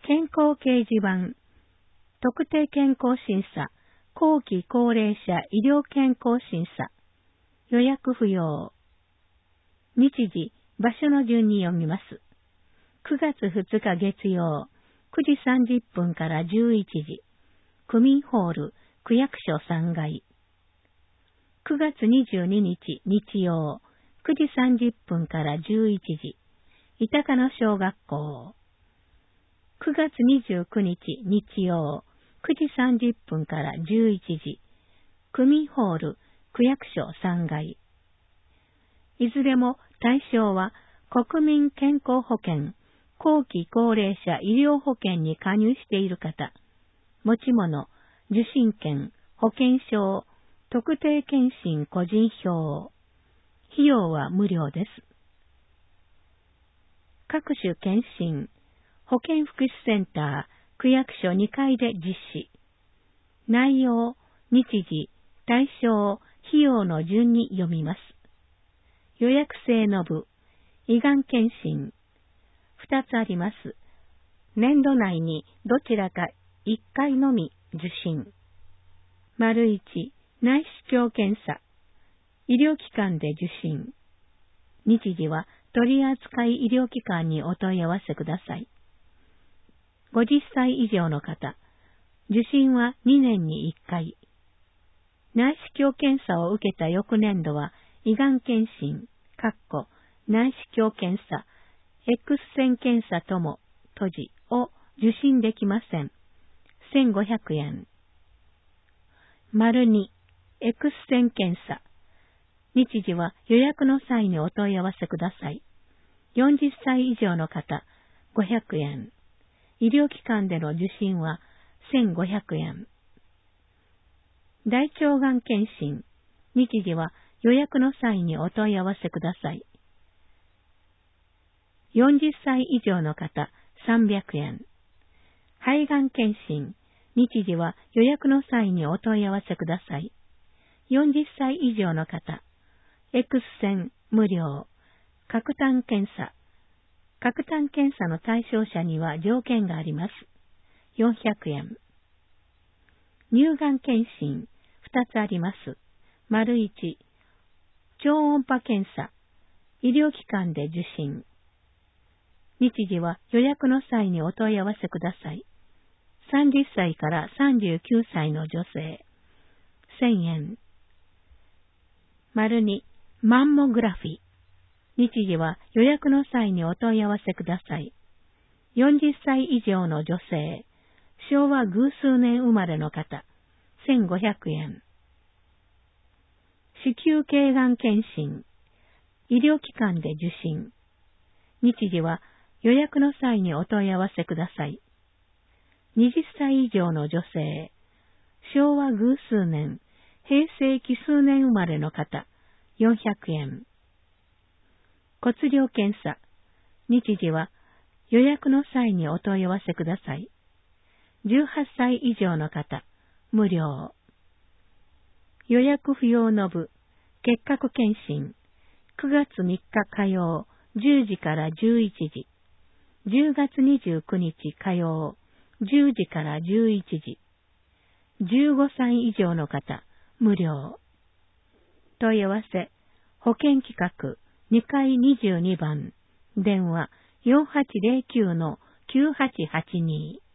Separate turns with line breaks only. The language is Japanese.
健康掲示板、特定健康審査、後期高齢者医療健康審査、予約不要。日時、場所の順に読みます。9月2日月曜、9時30分から11時、区民ホール、区役所3階。9月22日日曜、9時30分から11時、板鹿野小学校。9月29日日曜、9時30分から11時、区民ホール、区役所3階。いずれも対象は国民健康保険、後期高齢者医療保険に加入している方、持ち物、受診券、保険証、特定健診個人票。費用は無料です。各種健診、保健福祉センター、区役所2階で実施。内容、日時、対象、費用の順に読みます。予約制の部、胃がん検診。2つあります。年度内にどちらか1回のみ受診。1、内視鏡検査。医療機関で受診。日時は取扱医療機関にお問い合わせください。50歳以上の方、受診は2年に1回。内視鏡検査を受けた翌年度は、胃がん検診、内視鏡検査、X 線検査とも、を受診できません。1500円。2、X 線検査。日時は予約の際にお問い合わせください。40歳以上の方、500円。医療機関での受診は1500円。大腸がん検診。日時は予約の際にお問い合わせください。40歳以上の方、300円。肺がん検診。日時は予約の際にお問い合わせください。40歳以上の方、X 線無料。核炭検査。核炭検査の対象者には条件があります。400円。乳がん検診。2つあります。1、超音波検査。医療機関で受診。日時は予約の際にお問い合わせください。30歳から39歳の女性。1000円。2、マンモグラフィー。日時は予約の際にお問い合わせください。40歳以上の女性。昭和偶数年生まれの方。1500円。子宮頸がん検診。医療機関で受診。日時は予約の際にお問い合わせください。20歳以上の女性。昭和偶数年、平成奇数年生まれの方。400円。骨量検査。日時は予約の際にお問い合わせください。18歳以上の方、無料。予約不要の部、結核検診。9月3日火曜、10時から11時。10月29日火曜、10時から11時。15歳以上の方、無料。問い合わせ、保険企画、2階22番、電話 4809-9882。